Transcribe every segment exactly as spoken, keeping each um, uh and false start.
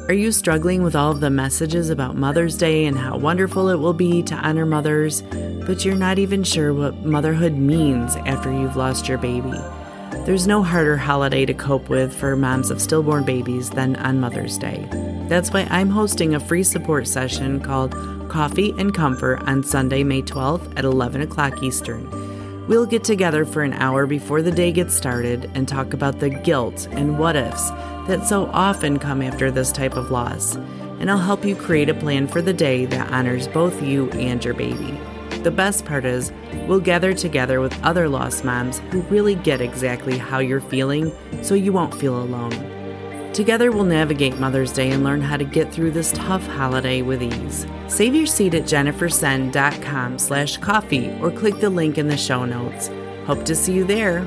Are you struggling with all of the messages about Mother's Day and how wonderful it will be to honor mothers, but you're not even sure what motherhood means after you've lost your baby? There's no harder holiday to cope with for moms of stillborn babies than on Mother's Day. That's why I'm hosting a free support session called Coffee and Comfort on Sunday, May twelfth at eleven o'clock Eastern. We'll get together for an hour before the day gets started and talk about the guilt and what-ifs that so often come after this type of loss. And I'll help you create a plan for the day that honors both you and your baby. The best part is, we'll gather together with other lost moms who really get exactly how you're feeling, so you won't feel alone. Together we'll navigate Mother's Day and learn how to get through this tough holiday with ease. Save your seat at jennifersen.com slash coffee or click the link in the show notes. Hope to see you there.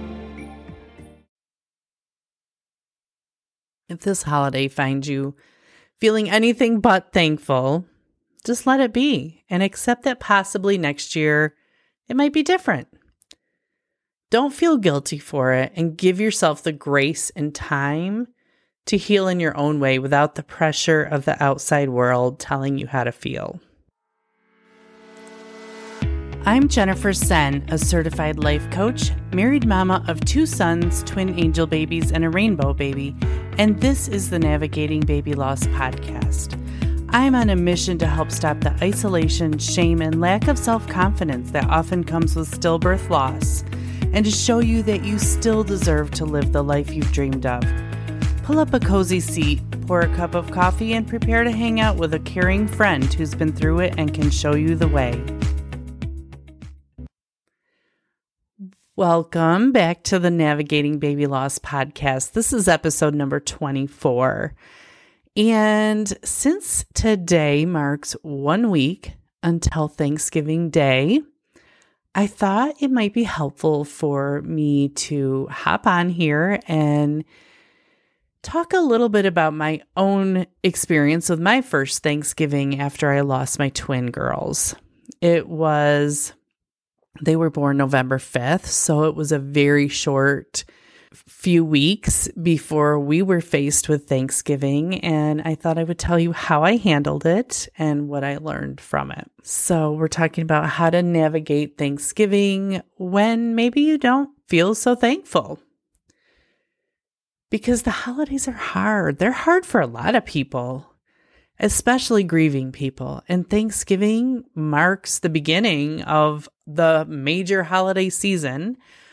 If this holiday finds you feeling anything but thankful, just let it be and accept that possibly next year it might be different. Don't feel guilty for it and give yourself the grace and time to heal in your own way without the pressure of the outside world telling you how to feel. I'm Jennifer Sen, a certified life coach, married mama of two sons, twin angel babies, and a rainbow baby, and this is the Navigating Baby Loss podcast. I'm on a mission to help stop the isolation, shame, and lack of self-confidence that often comes with stillbirth loss, and to show you that you still deserve to live the life you've dreamed of. Pull up a cozy seat, pour a cup of coffee, and prepare to hang out with a caring friend who's been through it and can show you the way. Welcome back to the Navigating Baby Loss podcast. This is episode number twenty-four. And since today marks one week until Thanksgiving Day, I thought it might be helpful for me to hop on here and talk a little bit about my own experience with my first Thanksgiving after I lost my twin girls. It was, they were born November fifth, so it was a very short few weeks before we were faced with Thanksgiving, and I thought I would tell you how I handled it and what I learned from it. So we're talking about how to navigate Thanksgiving when maybe you don't feel so thankful. Because the holidays are hard. They're hard for a lot of people, especially grieving people. And Thanksgiving marks the beginning of the major holiday season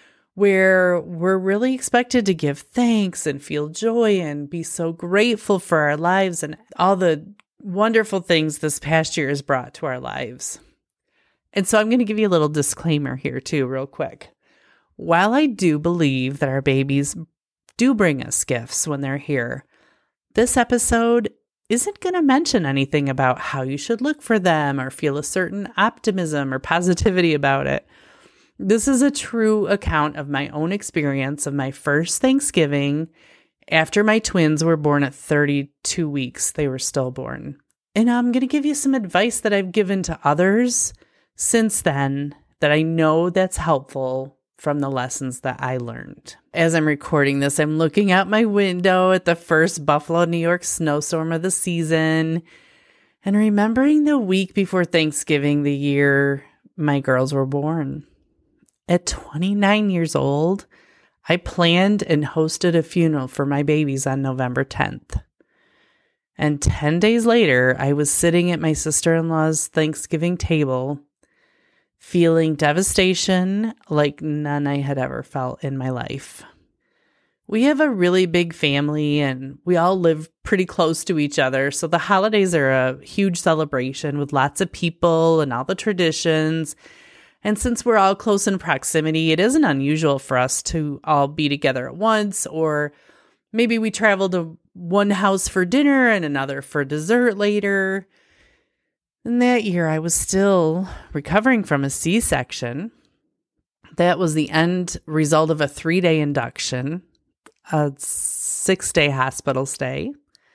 where we're really expected to give thanks and feel joy and be so grateful for our lives and all the wonderful things this past year has brought to our lives. And so I'm going to give you a little disclaimer here too, real quick. While I do believe that our babies do bring us gifts when they're here, this episode isn't going to mention anything about how you should look for them or feel a certain optimism or positivity about it. This is a true account of my own experience of my first Thanksgiving after my twins were born at thirty-two weeks. They were stillborn. And I'm going to give you some advice that I've given to others since then that I know that's helpful from the lessons that I learned. As I'm recording this, I'm looking out my window at the first Buffalo, New York snowstorm of the season and remembering the week before Thanksgiving, the year my girls were born. At twenty-nine years old, I planned and hosted a funeral for my babies on November tenth. And ten days later, I was sitting at my sister-in-law's Thanksgiving table, feeling devastation like none I had ever felt in my life. We have a really big family and we all live pretty close to each other. So the holidays are a huge celebration with lots of people and all the traditions. And since we're all close in proximity, it isn't unusual for us to all be together at once, or maybe we travel to one house for dinner and another for dessert later. And that year, I was still recovering from a C-section. That was the end result of a three-day induction, a six-day hospital stay.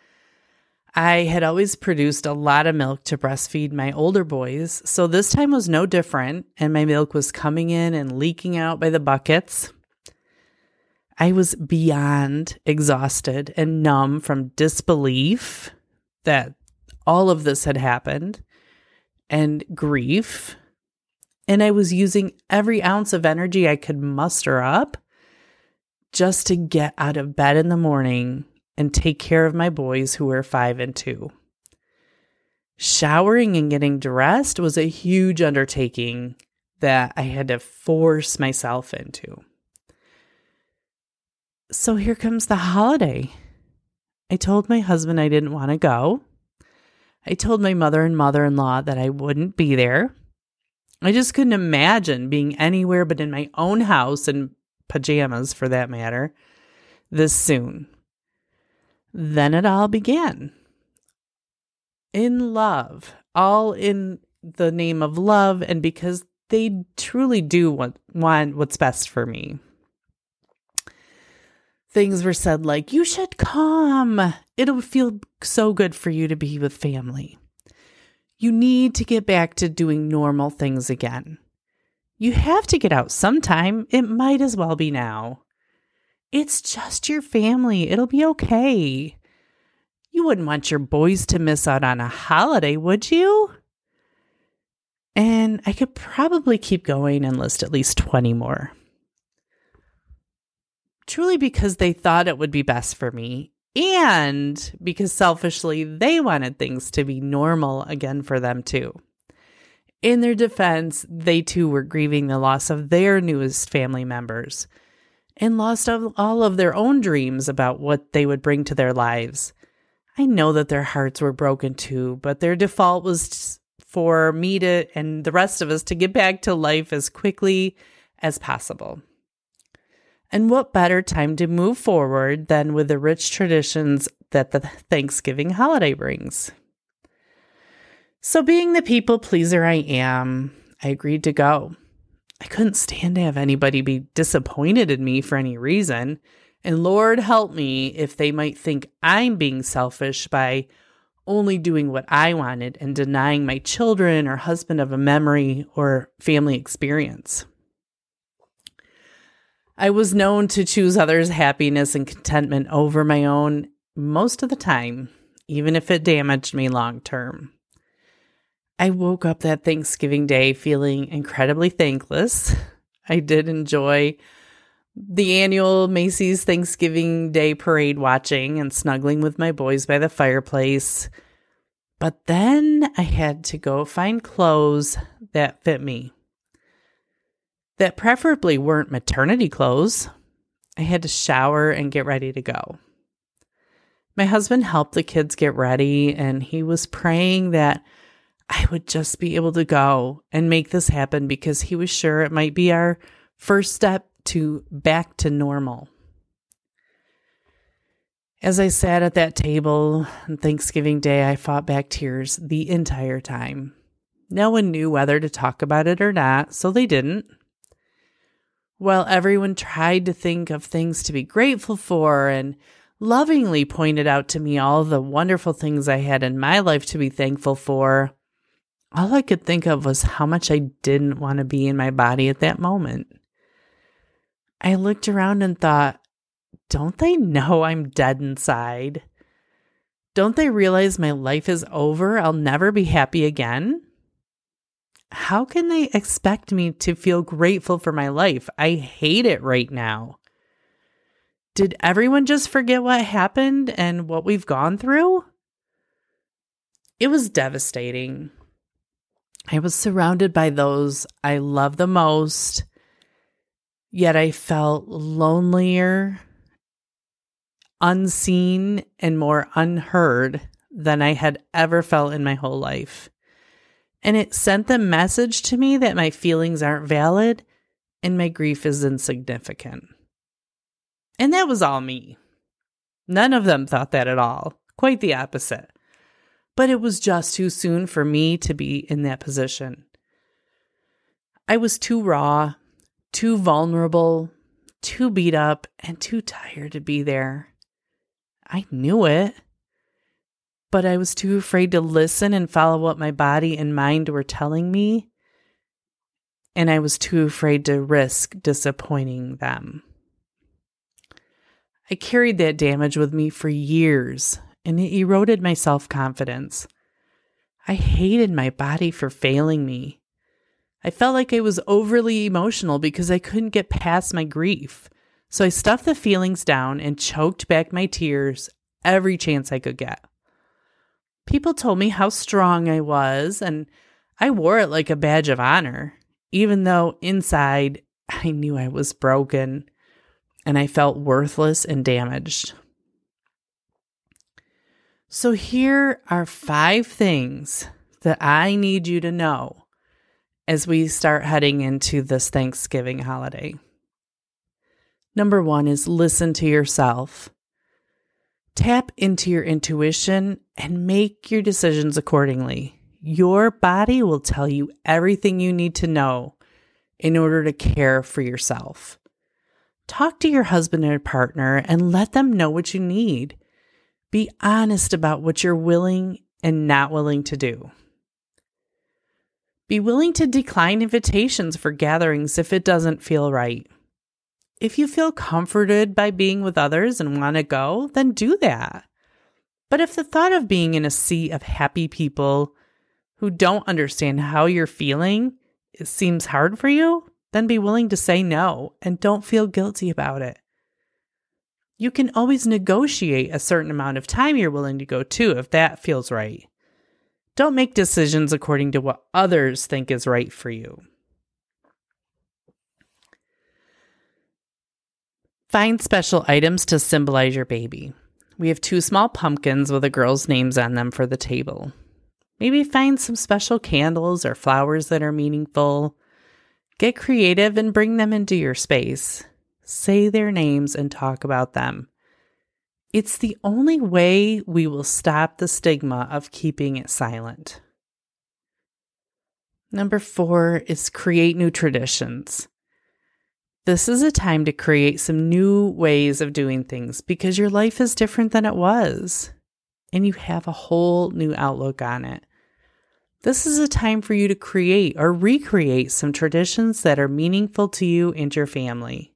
I had always produced a lot of milk to breastfeed my older boys, so this time was no different, and my milk was coming in and leaking out by the buckets. I was beyond exhausted and numb from disbelief that all of this had happened and grief. And I was using every ounce of energy I could muster up just to get out of bed in the morning and take care of my boys who were five and two. Showering and getting dressed was a huge undertaking that I had to force myself into. So here comes the holiday. I told my husband I didn't want to go. I told my mother and mother-in-law that I wouldn't be there. I just couldn't imagine being anywhere but in my own house, in pajamas for that matter, this soon. Then it all began. In love, all in the name of love, and because they truly do want, want what's best for me. Things were said like, you should come. It'll feel so good for you to be with family. You need to get back to doing normal things again. You have to get out sometime. It might as well be now. It's just your family. It'll be okay. You wouldn't want your boys to miss out on a holiday, would you? And I could probably keep going and list at least twenty more. Truly because they thought it would be best for me, and because selfishly they wanted things to be normal again for them too. In their defense, they too were grieving the loss of their newest family members and lost all of their own dreams about what they would bring to their lives. I know that their hearts were broken too, but their default was for me to and the rest of us to get back to life as quickly as possible. And what better time to move forward than with the rich traditions that the Thanksgiving holiday brings? So being the people pleaser I am, I agreed to go. I couldn't stand to have anybody be disappointed in me for any reason. And Lord help me if they might think I'm being selfish by only doing what I wanted and denying my children or husband of a memory or family experience. I was known to choose others' happiness and contentment over my own most of the time, even if it damaged me long term. I woke up that Thanksgiving Day feeling incredibly thankless. I did enjoy the annual Macy's Thanksgiving Day parade watching and snuggling with my boys by the fireplace. But then I had to go find clothes that fit me, that preferably weren't maternity clothes. I had to shower and get ready to go. My husband helped the kids get ready, and he was praying that I would just be able to go and make this happen because he was sure it might be our first step to back to normal. As I sat at that table on Thanksgiving Day, I fought back tears the entire time. No one knew whether to talk about it or not, so they didn't. While everyone tried to think of things to be grateful for and lovingly pointed out to me all the wonderful things I had in my life to be thankful for, all I could think of was how much I didn't want to be in my body at that moment. I looked around and thought, don't they know I'm dead inside? Don't they realize my life is over? I'll never be happy again? How can they expect me to feel grateful for my life? I hate it right now. Did everyone just forget what happened and what we've gone through? It was devastating. I was surrounded by those I love the most, yet I felt lonelier, unseen, and more unheard than I had ever felt in my whole life. And it sent the message to me that my feelings aren't valid and my grief is insignificant. And that was all me. None of them thought that at all. Quite the opposite. But it was just too soon for me to be in that position. I was too raw, too vulnerable, too beat up, and too tired to be there. I knew it. But I was too afraid to listen and follow what my body and mind were telling me. And I was too afraid to risk disappointing them. I carried that damage with me for years, and it eroded my self-confidence. I hated my body for failing me. I felt like I was overly emotional because I couldn't get past my grief. So I stuffed the feelings down and choked back my tears every chance I could get. People told me how strong I was, and I wore it like a badge of honor, even though inside I knew I was broken and I felt worthless and damaged. So here are five things that I need you to know as we start heading into this Thanksgiving holiday. Number one is listen to yourself. Tap into your intuition and make your decisions accordingly. Your body will tell you everything you need to know in order to care for yourself. Talk to your husband or partner and let them know what you need. Be honest about what you're willing and not willing to do. Be willing to decline invitations for gatherings if it doesn't feel right. If you feel comforted by being with others and want to go, then do that. But if the thought of being in a sea of happy people who don't understand how you're feeling it seems hard for you, then be willing to say no and don't feel guilty about it. You can always negotiate a certain amount of time you're willing to go too if that feels right. Don't make decisions according to what others think is right for you. Find special items to symbolize your baby. We have two small pumpkins with a girl's names on them for the table. Maybe find some special candles or flowers that are meaningful. Get creative and bring them into your space. Say their names and talk about them. It's the only way we will stop the stigma of keeping it silent. Number four is create new traditions. This is a time to create some new ways of doing things because your life is different than it was, and you have a whole new outlook on it. This is a time for you to create or recreate some traditions that are meaningful to you and your family.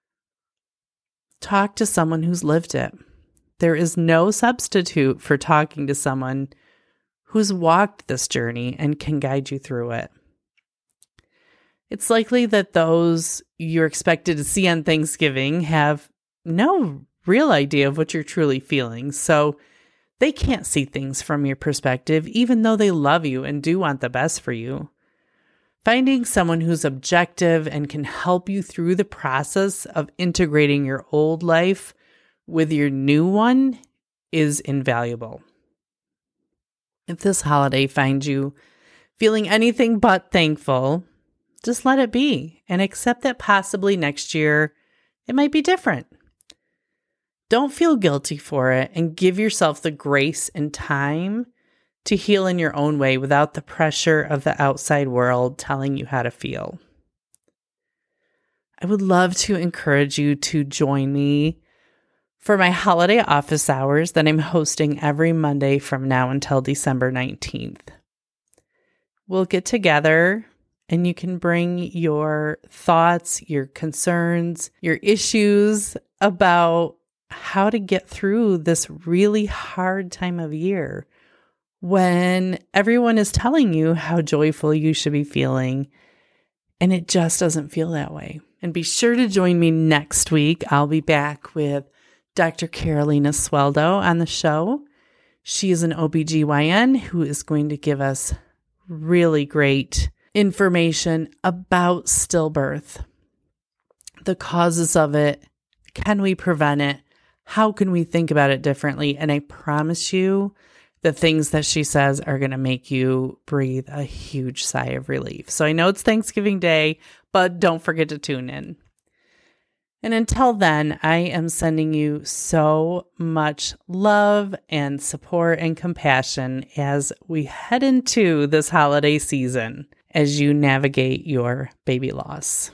Talk to someone who's lived it. There is no substitute for talking to someone who's walked this journey and can guide you through it. It's likely that those you're expected to see on Thanksgiving have no real idea of what you're truly feeling, so they can't see things from your perspective, even though they love you and do want the best for you. Finding someone who's objective and can help you through the process of integrating your old life with your new one is invaluable. If this holiday finds you feeling anything but thankful, just let it be and accept that possibly next year it might be different. Don't feel guilty for it and give yourself the grace and time to heal in your own way without the pressure of the outside world telling you how to feel. I would love to encourage you to join me for my holiday office hours that I'm hosting every Monday from now until December nineteenth. We'll get together and you can bring your thoughts, your concerns, your issues about how to get through this really hard time of year when everyone is telling you how joyful you should be feeling, and it just doesn't feel that way. And be sure to join me next week. I'll be back with Doctor Carolina Sweldo on the show. She is an O B G Y N who is going to give us really great information about stillbirth, the causes of it, can we prevent it, how can we think about it differently, and I promise you the things that she says are going to make you breathe a huge sigh of relief. So I know it's Thanksgiving Day, but don't forget to tune in. And until then, I am sending you so much love and support and compassion as we head into this holiday season as you navigate your baby loss.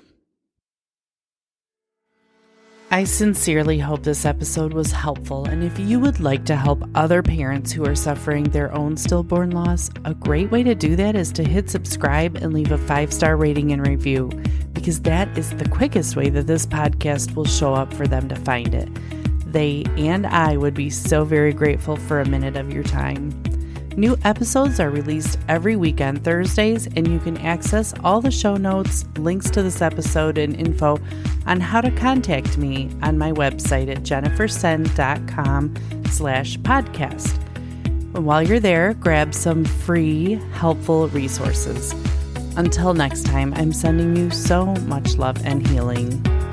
I sincerely hope this episode was helpful, and if you would like to help other parents who are suffering their own stillborn loss, a great way to do that is to hit subscribe and leave a five-star rating and review, because that is the quickest way that this podcast will show up for them to find it. they and I would be so very grateful for a minute of your time. New episodes are released every week on Thursdays, and you can access all the show notes, links to this episode, and info on how to contact me on my website at jennifersen.com slash podcast. While you're there, grab some free, helpful resources. Until next time, I'm sending you so much love and healing.